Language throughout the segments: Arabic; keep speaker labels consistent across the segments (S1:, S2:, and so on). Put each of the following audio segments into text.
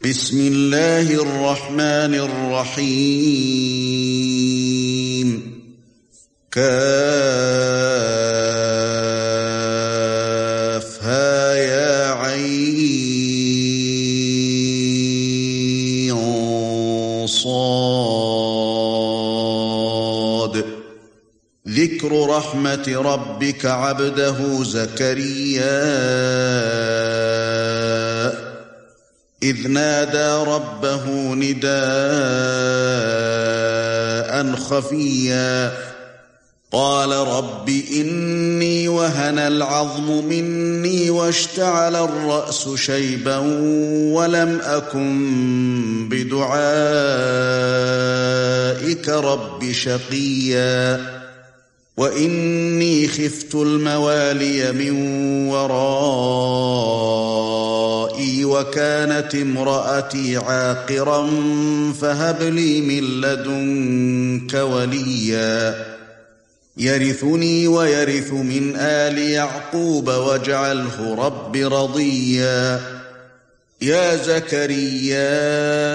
S1: بسم الله الرحمن الرحيم كافها يا عين صاد ذكر رحمة ربك عبده زكريا إذ نادى ربه نداء خفيا قال رب إني وهن العظم مني واشتعل الرأس شيبا ولم أكن بدعائك رب شقيا وإني خفت الموالي من ورائي وكانت امرأتي عاقرا فهب لي من لدنك وليا يرثني ويرث من آل يعقوب واجعله رب رضيا يا زكريا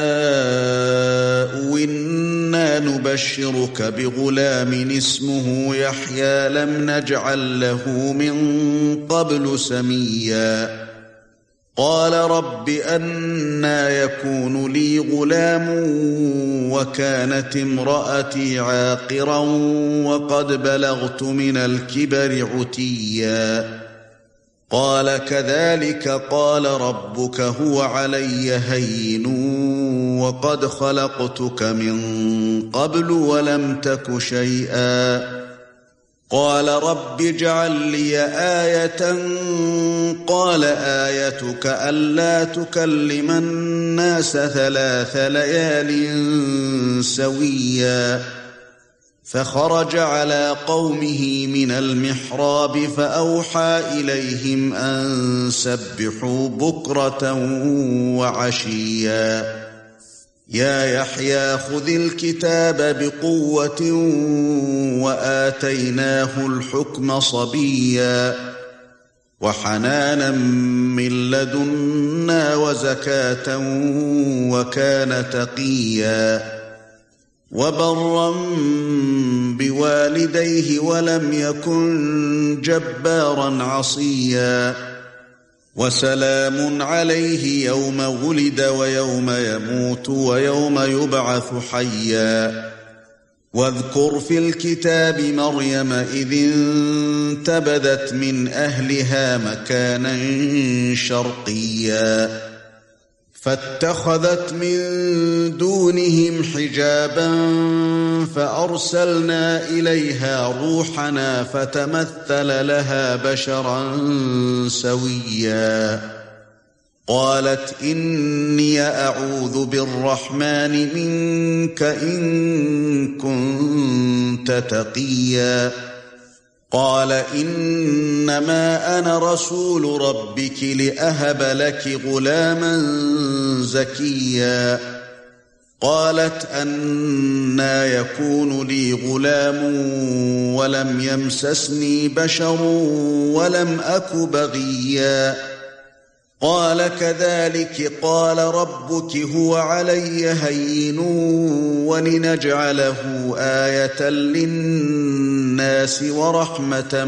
S1: إنا نبشرك بغلام اسمه يحيى لم نجعل له من قبل سميا قال رب أنى يكون لي غلام وكانت امرأتي عاقرا وقد بلغت من الكبر عتيا قال كذلك قال ربك هو علي هين وقد خلقتك من قبل ولم تك شيئا قال رب اجعل لي آية قال آيتك ألا تكلم الناس 3 ليال سويا فخرج على قومه من المحراب فأوحى إليهم أن سبحوا بكرة وعشيا يا يحيى خذ الكتاب بقوة وآتيناه الحكم صبيا وحنانا من لدنا وزكاة وكان تقيا وبرا بوالديه ولم يكن جبارا عصيا وسلام عليه يوم ولد ويوم يموت ويوم يبعث حيا واذكر في الكتاب مريم إذ انتبذت من أهلها مكانا شرقيا فاتخذت من دونهم حجابا فأرسلنا إليها روحنا فتمثل لها بشرا سويا قالت إني أعوذ بالرحمن منك إن كنت تقيا قال إنما أنا رسول ربك لأهب لك غلاما زكيا قالت أنى يكون لي غلام ولم يمسسني بشر ولم أك بغيا قال كذلك قال ربك هو علي هين ولنجعله آية للناس ورحمة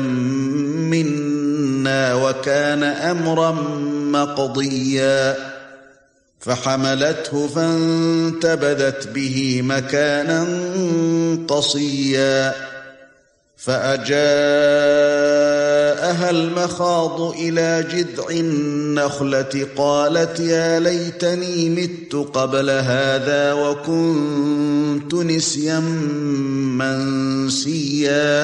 S1: منا وكان أمرا مقضيا فحملته فانتبذت به مكانا قصيا فأجاءها المخاض إلى جذع النخلة قالت يا ليتني مت قبل هذا وكنت نسيا منسيا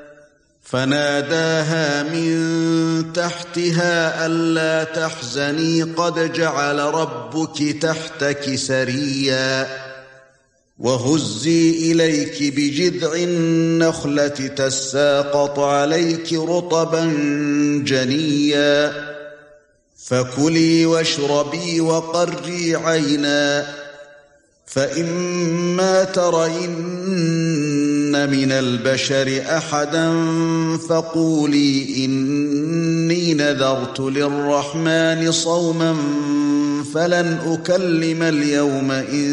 S1: فناداها من تحتها ألا تحزني قد جعل ربك تحتك سريا وهزي إليك بجذع النخلة تساقط عليك رطبا جنيا فكلي واشربي من البشر أحدا فقولي إني نذرت للرحمن صوما فلن أكلم اليوم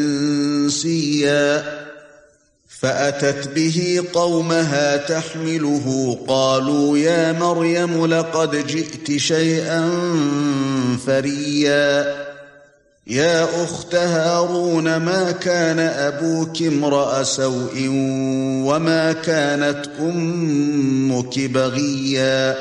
S1: إنسيا فأتت به قومها تحمله قالوا يا مريم لقد جئت شيئا فريا يا أخت هارون ما كان أبوك امرأ سوء وما كانت أمك بغيا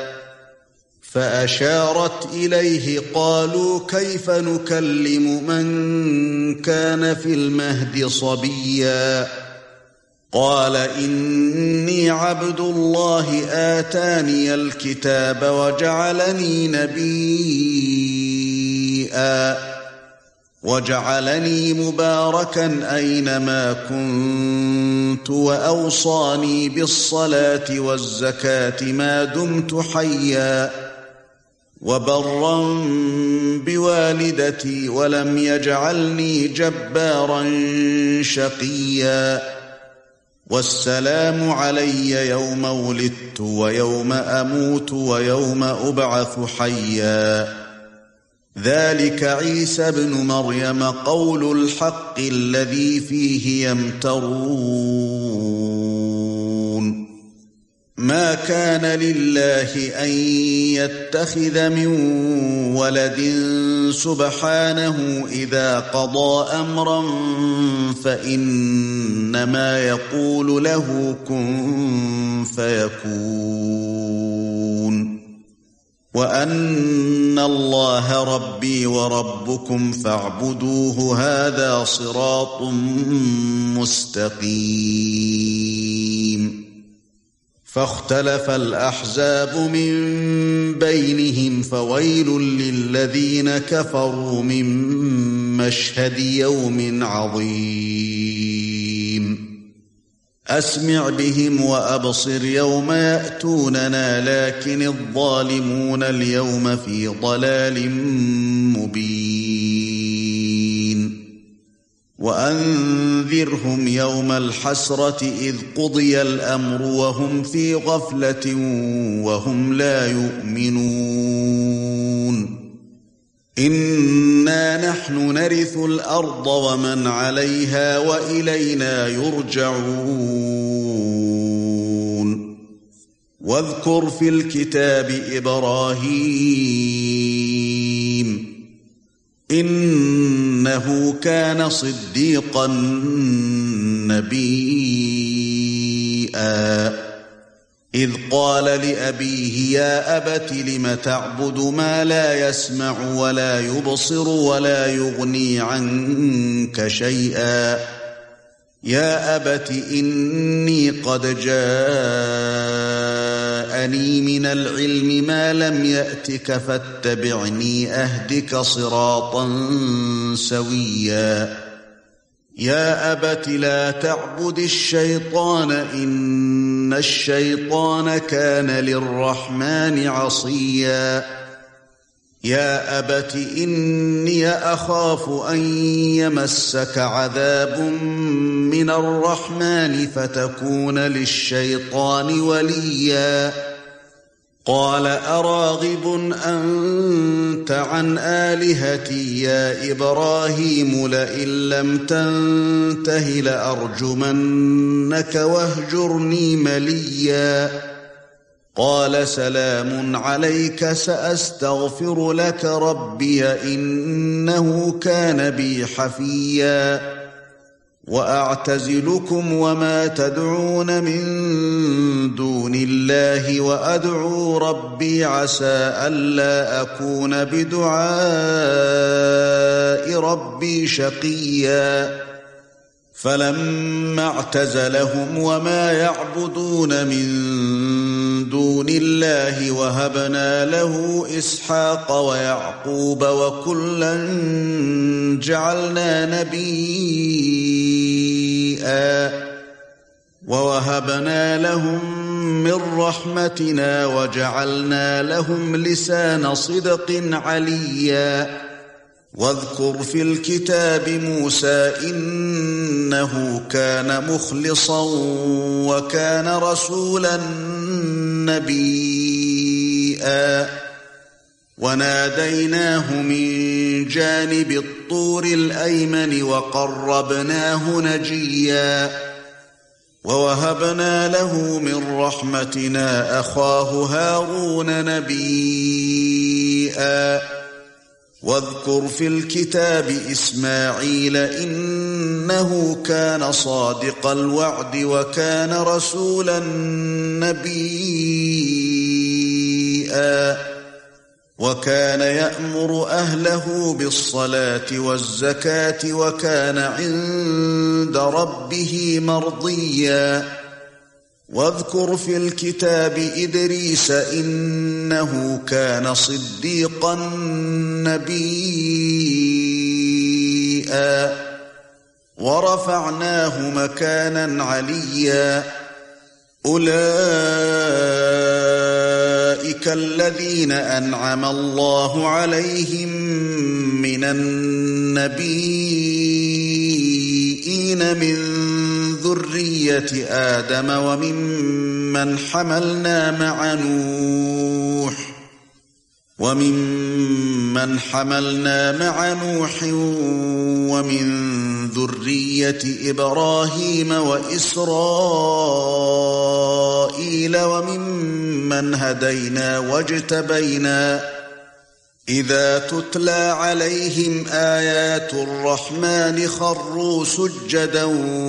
S1: فأشارت إليه قالوا كيف نكلم من كان في المهد صبيا قال إني عبد الله آتاني الكتاب وجعلني نبيا وجعلني مباركا أينما كنت وأوصاني بالصلاة والزكاة ما دمت حيا وبرا بوالدتي ولم يجعلني جبارا شقيا والسلام علي يوم ولدت ويوم أموت ويوم أبعث حيا ذلك عيسى ابن مريم قول الحق الذي فيه يمترون ما كان لله أن يتخذ من ولد سبحانه إذا قضى أمرا فإنما يقول له كن فيكون وأن الله ربي وربكم فاعبدوه هذا صراط مستقيم فاختلف الأحزاب من بينهم فويل للذين كفروا من مشهد يوم عظيم أسمع بهم وأبصر يوم يأتوننا لكن الظالمون اليوم في ضلال مبين وأنذرهم يوم الحسرة إذ قضي الأمر وهم في غفلة وهم لا يؤمنون إنا نحن نرث الأرض ومن عليها وإلينا يرجعون واذكر في الكتاب إبراهيم إنه كان صديقا نبيا إذ قال لأبيه يا أبت لم تعبد ما لا يسمع ولا يبصر ولا يغني عنك شيئا يا أبت إني قد جاءني من العلم ما لم يأتك فاتبعني أهدك صراطا سويا يا أبت لا تعبد الشيطان إن الشيطان كان للرحمن عصيا يا أبت إني أخاف أن يمسك عذاب من الرحمن فتكون للشيطان وليا قال أراغب أنت عن آلهتي يا إبراهيم لئن لم تنته لأرجمنك واهجرني مليا قال سلام عليك سأستغفر لك ربي إنه كان بي حفيا وأعتزلكم وما تدعون من دون الله وأدعو ربي عسى ألا أكون بدعاء ربي شقيا فلما اعتزلهم وما يعبدون من دون الله وهبنا له إسحاق ويعقوب وكلا جعلنا نبيا ووهبنا لهم من رحمتنا وجعلنا لهم لسان صدق عليا واذكر في الكتاب موسى إنه كان مخلصا وكان رسولا نبيا وناديناه من جانب الطور الأيمن وقربناه نجيا ووهبنا له من رحمتنا أخاه هارون نبيا واذكر في الكتاب إسماعيل إنه كان صادق الوعد وكان رسولا نبيا وكان يأمر أهله بالصلاة والزكاة وكان عند ربه مرضيا واذكر في الكتاب إدريس إنه كان صديقا نبيا ورفعناه مكانا عليا أولئك الذين أنعم الله عليهم من النبيين من ذرية آدم وممن حملنا مع نوح ومن ذرية إبراهيم وإسرائيل وممن هدينا واجتبينا إذا تتلى عليهم آيات الرحمن خروا سجدا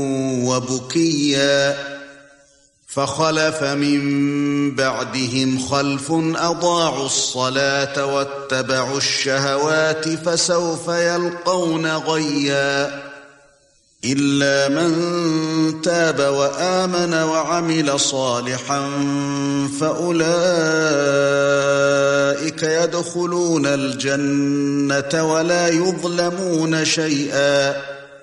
S1: وبكيا فخلف من بعدهم خلف أضاعوا الصلاة واتبعوا الشهوات فسوف يلقون غيا إلا من تاب وآمن وعمل صالحا فأولئك يدخلون الجنة ولا يظلمون شيئا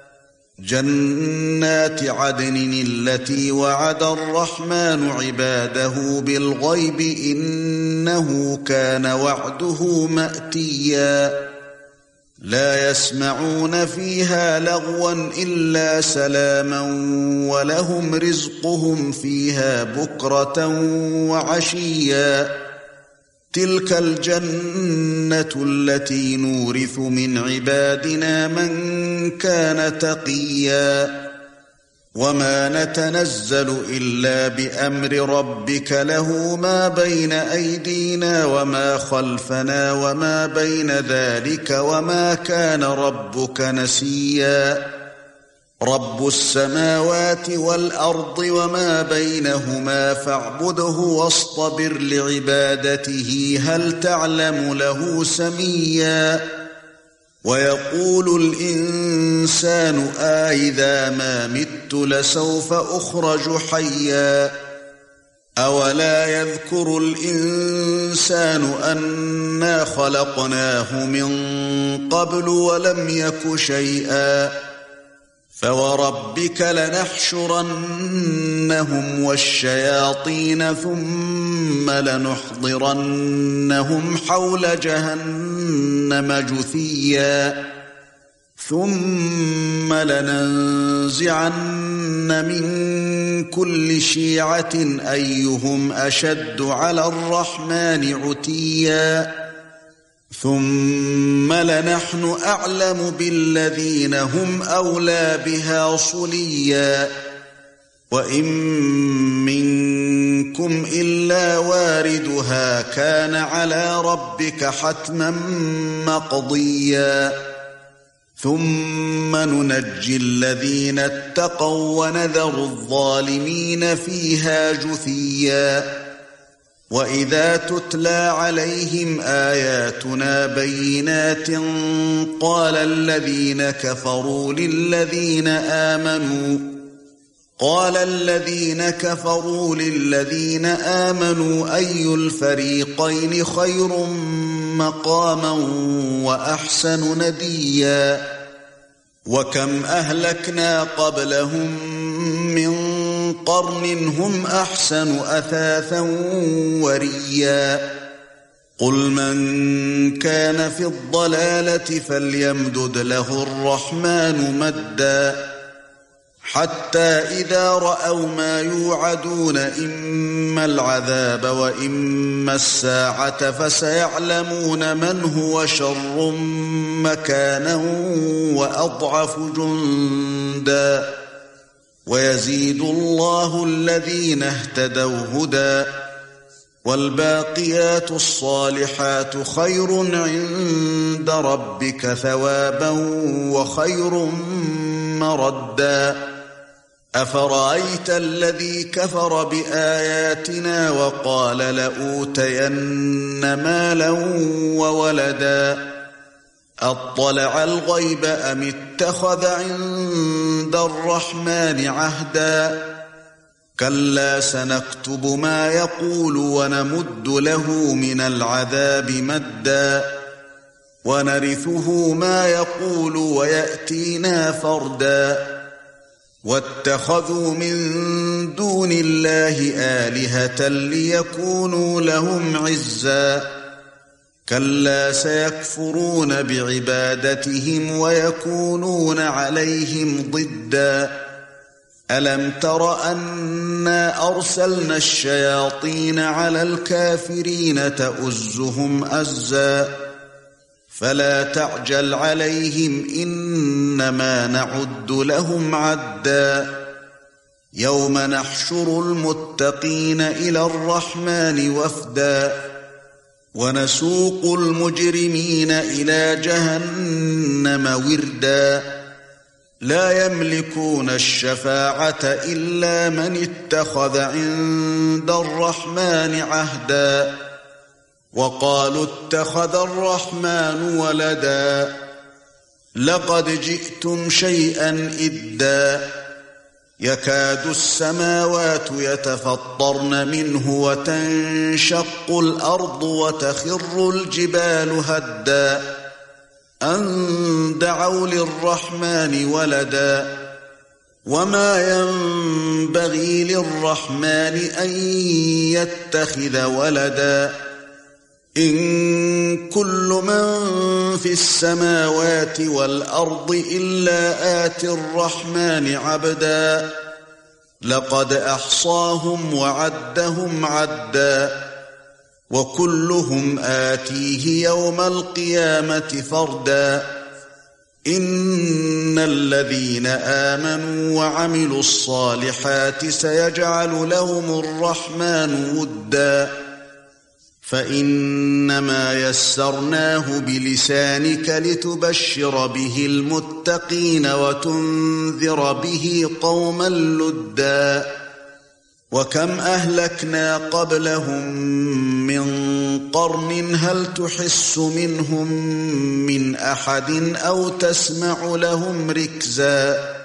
S1: جنات عدن التي وعد الرحمن عباده بالغيب إنه كان وعده مأتيا لا يسمعون فيها لغوا إلا سلاما ولهم رزقهم فيها بكرة وعشيا تلك الجنة التي نورث من عبادنا من كان تقيا وما نتنزل إلا بأمر ربك له ما بين أيدينا وما خلفنا وما بين ذلك وما كان ربك نسيا رب السماوات والأرض وما بينهما فاعبده واصطبر لعبادته هل تعلم له سميا ويقول الإنسان أإذا ما مت لسوف أخرج حيا أولا يذكر الإنسان أنا خلقناه من قبل ولم يك شيئا فوربك لنحشرنهم والشياطين ثم لنحضرنهم حول جهنم جثيا ثم لننزعن من كل شيعة أيهم أشد على الرحمن عتيا ثم لنحن أعلم بالذين هم أولى بها صليا وإن منكم إلا واردها كان على ربك حتما مقضيا ثم ننجي الذين اتقوا ونذر الظالمين فيها جثيا وإذا تتلى عليهم آياتنا بينات قال الذين كفروا للذين آمنوا أي الفريقين خير مقاما وأحسن نديا وكم أهلكنا قبلهم من قرن هم أحسن أثاثا وريا قل من كان في الضلالة فليمدد له الرحمن مدا حتى إذا رأوا ما يوعدون إما العذاب وإما الساعة فسيعلمون من هو شر مكانا وأضعف جندا ويزيد الله الذين اهتدوا هدى والباقيات الصالحات خير عند ربك ثوابا وخير مردا أفرأيت الذي كفر بآياتنا وقال لأوتين مالا وولدا أطلع الغيب أم اتخذ عند الرحمن عهدا كلا سنكتب ما يقول ونمد له من العذاب مدا ونرثه ما يقول ويأتينا فردا واتخذوا من دون الله آلهة ليكونوا لهم عزا كلا سيكفرون بعبادتهم ويكونون عليهم ضدا ألم تر أنا أرسلنا الشياطين على الكافرين تؤزهم أزا فلا تعجل عليهم إنما نعد لهم عدا يوم نحشر المتقين إلى الرحمن وفدا ونسوق المجرمين إلى جهنم وردا لا يملكون الشفاعة إلا من اتخذ عند الرحمن عهدا وقالوا اتخذ الرحمن ولدا لقد جئتم شيئا إدا يكاد السماوات يتفطرن منه وتنشق الأرض وتخر الجبال هدا أن دعوا للرحمن ولدا وما ينبغي للرحمن أن يتخذ ولدا إن كل من في السماوات والأرض إلا آتي الرحمن عبدا لقد أحصاهم وعدهم عدا وكلهم آتيه يوم القيامة فردا إن الذين آمنوا وعملوا الصالحات سيجعل لهم الرحمن ودا فإنما يسرناه بلسانك لتبشر به المتقين وتنذر به قوما لدا وكم أهلكنا قبلهم من قرن هل تحس منهم من أحد أو تسمع لهم ركزا